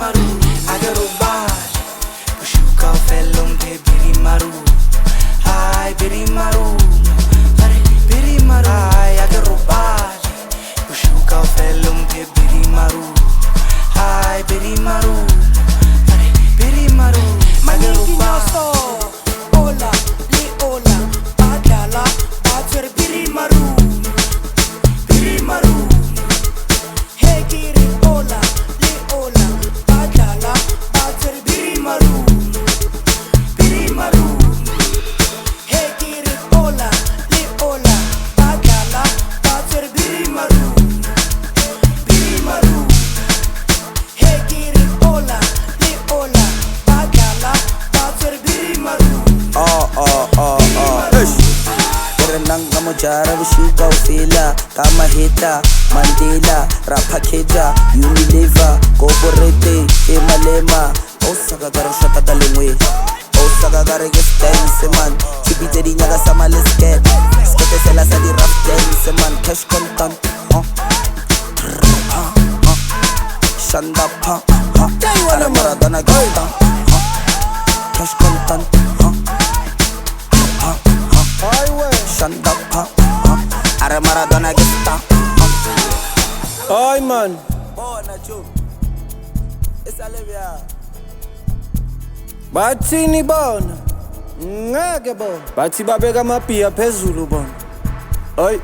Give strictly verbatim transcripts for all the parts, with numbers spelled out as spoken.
maru, agaro bar, pushuka felum pe biri maru, ay biri maru, are biri maru, ay agaro bar, pushuka felum pe biri maru, ay biri maru, are biri maru, agaro bar. Ola, li ola, adala, acer biri maru, biri maru. Hegiri ola, li ola, adala, acer biri maru, biri maru. Hegiri ola, li ola, adala, acer biri maru, biri maru. Hegiri ola, li ola, adala, acer biri maru. Oh, oh, oh, oh, ish. Berenang kamu cara bersyuka ufila kama hita, Mandela, Rapakeda, Unilever, Goborete, Emalema. Osaka garo shata dalingwe, Osaka garo get dance man. Chibite di nyaga sama lesket, skete sela sa di rap dance man. Cash content, huh? Huh, huh. Shanda pa, huh? Ara Maradona gita, huh? Cash content, huh? Shanda pa, huh? Ara Maradona gita, huh? Ay man, Bona Joe, esa levia. bathi nibona ngeke bona, bathi babeka amaphiya phezulu bona. Ay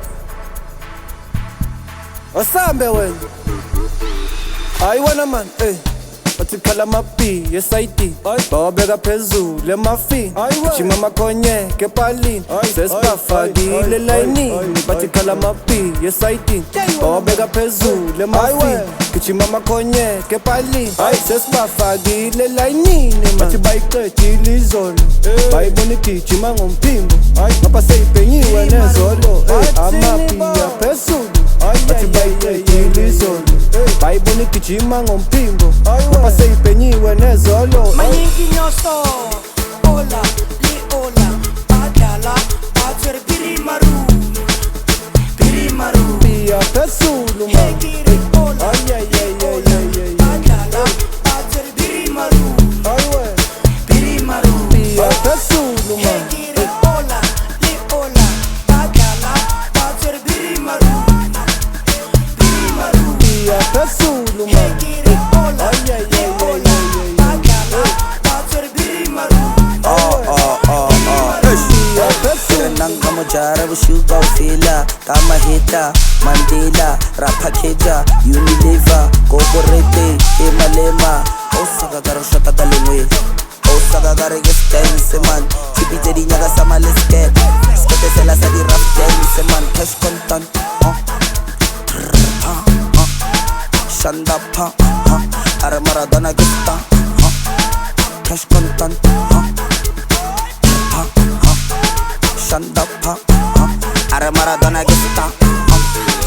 asambe wena, hayi wena man, eh bathi khala amaphiya esayidi, bawabeka phezulu emafi, jima amakhonye kepalini, sesibafakile layinini. Bathi khala amaphiya esayidi, bawabeka phezulu emafi, gijima amakhonye kepalini, sesibafakile layinini. Bathi bayiqedile izolo, bayibona igijima ngomphimbo, ngapha seyibhenyiwe nezolo. Amaphiya phezulu, bathi bayiqedile izolo, bayibona igijima ngomphimbo, ngapha seyibhenyiwe nezolo. Manyingi nyoso, ola, li ola, adala, acer biri maru, biri maru. Amaphiya phezulu man, Hegiri ola, ay ay ay li ay ola, ay ay. adala, acer biri maru, Ay we, Biri maru, amaphiya phezulu man. hegiri ola, li ola, adala, acer biri maru, biri maru. Amaphiya phezulu man, Hegiri ola, ay ay li ay ay ola, ay ay. adala, acer biri maru. Oh, oh, oh, oh, ish. Amaphiya phezulu. Berenang kamu cara bersyuka ufila kama hita, Mandela, Rapakeda, Unilever, Goborete, Emalema. Osaka garo shata dalingwe, Osaka garo get dance man. Chibite di nyaga sama lesket, skete sela sa di rap dance man. Cash content, huh? Huh, huh. Shanda pa, huh? Ara Maradona gita, huh? Cash content, huh? Huh, huh. Shanda pa, huh? Ara Maradona gita, huh?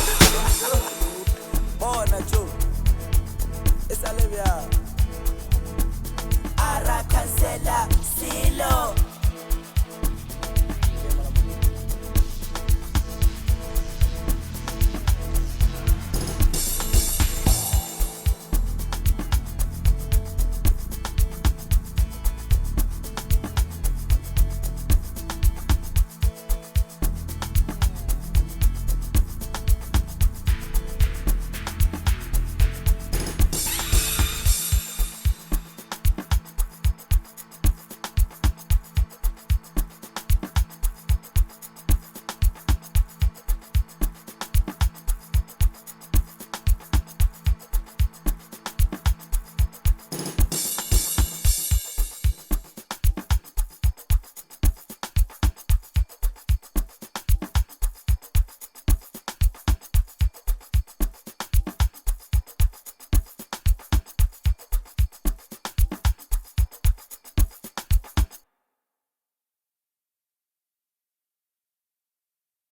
Bona Joe, esa levia. ara cancela, silo.